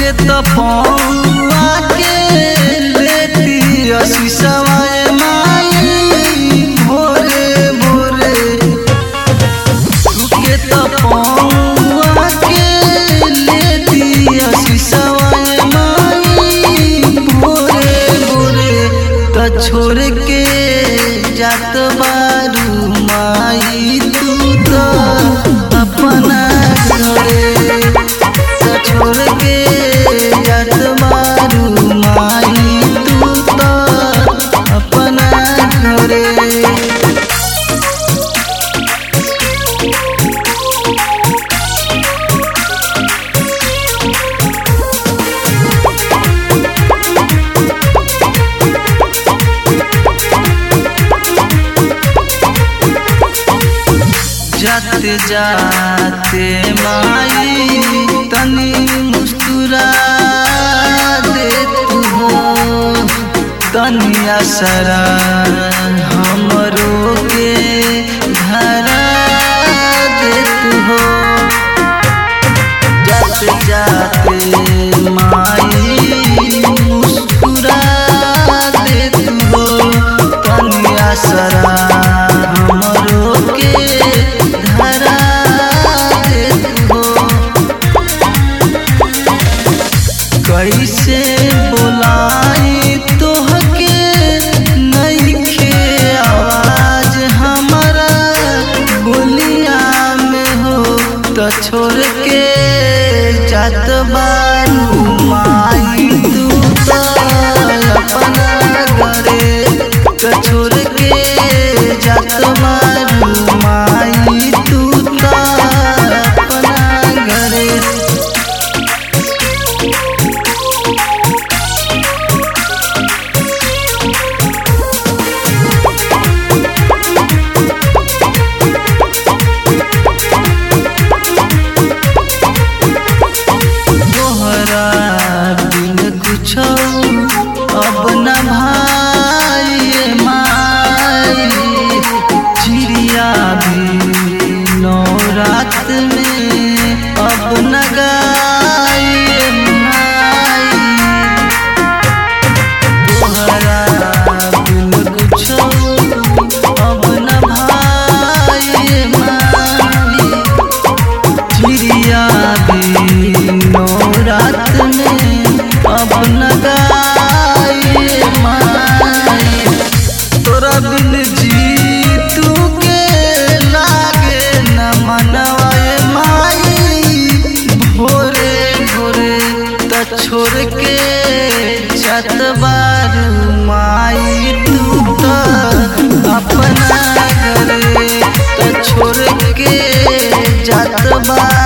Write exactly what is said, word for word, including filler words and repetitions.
के तो पौआ के लेती असीसवाए माई भोरे भोरे के तो पौआ के लेती असीसवाए माई भोरे भोरे तो छोड़ के जात बारू माई तू तो अपना घरे तो छोड़ के जात बारू माई तू तो अपना घरे। जाते जाते माई तनी मुस्कुरा दे तू हो तनिया सरा हमरो के धरा दे तू हो। जाते जाते माई मुस्कुरा दे तू हो तनिया सरा हमरो के कैसे बोलाई तोहके नइखे आवाज हमारा बोलिया में हो तो छोड़ के जात बारू माई तू तो अपना घरे तो छोड़ के जात बारू माई तू तो अपना घरे। अब न भाई माई चिड़िया भी नौ रात में अब न गाई माई तोहरा बिन कुछ अब न भाई माई चिड़िया भी नौ रात में अब न गाई माई तोरा बिन जी तू के लागे न मनवाए माई भोरे भोरे तो छोड़ के जात बारू माई तू तो अपना घरे तो छोड़ के जात बारू